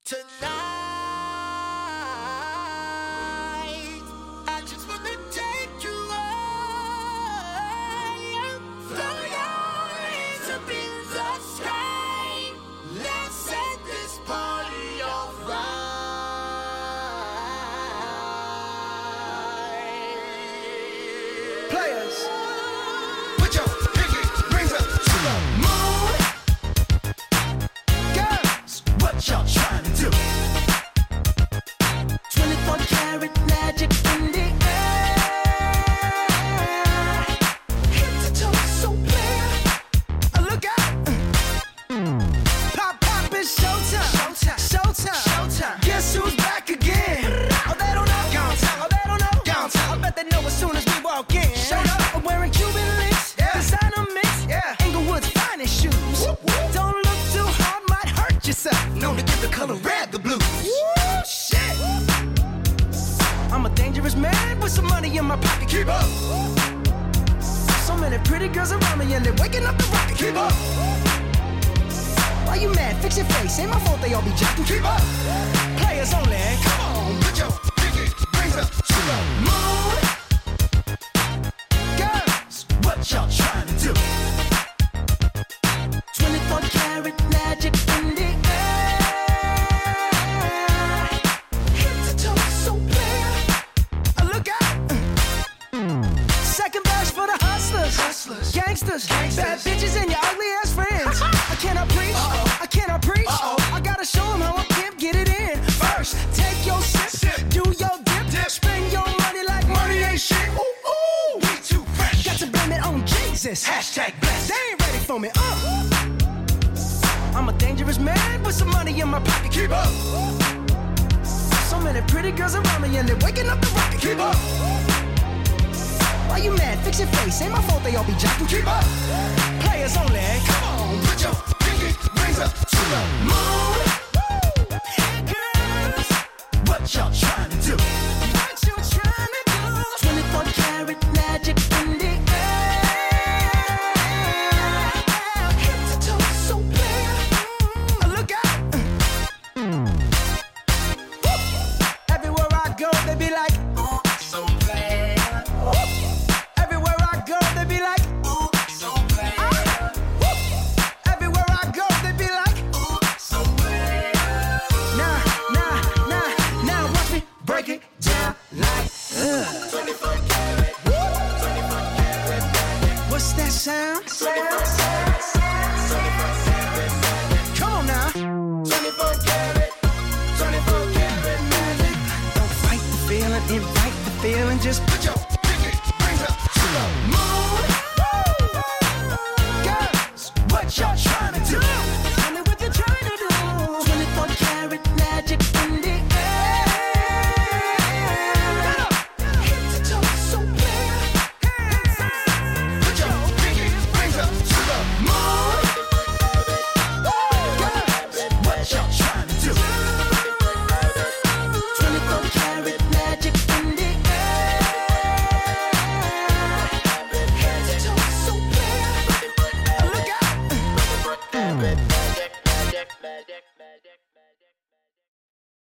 Tonight, I just wanna take you high. Throw your hands up in the sky. Let's set this party on fire. Players, put your pinky rings up to the moon. Girls, what y'all trying to do? 24 karat magic in the air. Head to toe, so clear. Look out! Pop, pop, it's showtime. Showtime. Showtime. Showtime. Guess who's back again? Oh, they don't know. Gone time. Oh, they don't know. Gone time. I bet they know as soon as we walk in. Showed up. I'm wearing Cuban links. Yeah. Designer mix. Yeah. Inglewood's finest shoes. Whoop, whoop. Don't look too hard, might hurt yourself. Known to give the color red the blues. Woo, shit. I'm a dangerous man with some money in my pocket. Keep up. So many pretty girls around me and they're waking up the rocket. Keep up. Why you mad? Fix your face. Ain't my fault they all be jacking. Keep up. Players only. Come on, put your pinky rings up to the moon. Girls, what y'all trying to do? 24 karat magic in the air. Head to toe, so clear. Look out. Second verse for the hustlers. Hustlers. Gangsters. Bad bitches and your ugly ass friends. I cannot preach. I cannot preach. I gotta show them how I pimp get it in. First, take your sip. Do your dip. Spend your money like money ain't shit. Ooh, ooh. We too fresh. Got to blame it on Jesus. Hashtag blessed. They ain't ready for me. I'm a dangerous man with some money in my pocket. Keep up. So many pretty girls around me and they're waking up the rocket. Keep up. Why you mad? Fix your face. Ain't my fault they all be jocking. Keep up. Players only. Come on, put your pinky rings up to the moon. Girls, what y'all trying to do? What you trying to do? 24 karat magic in the air. Head to toe, so clear. Look out. Everywhere I go, they be like, Ooh, so bad. everywhere I go, they be like, Ooh, so bad. everywhere I go, they be like, Ooh, so bad. now, watch me break it down like, 24 karat. 24 karat magic. what's that sound? 24 karat. Come on now. 24 karat. 24 karat magic. Don't fight the feeling, invite the feeling, just put your